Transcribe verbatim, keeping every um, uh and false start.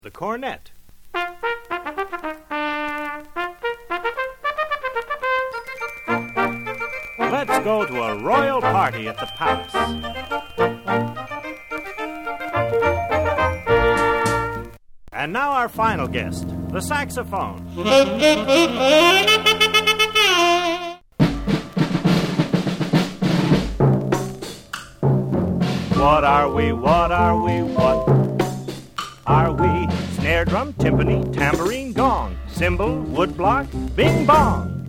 The cornet. Let's go to a royal party at the palace. And now our final guest, the saxophone. What are we, what are we, what are we? Snare drum, timpani, tambourine, gong, cymbal, woodblock, bing bong.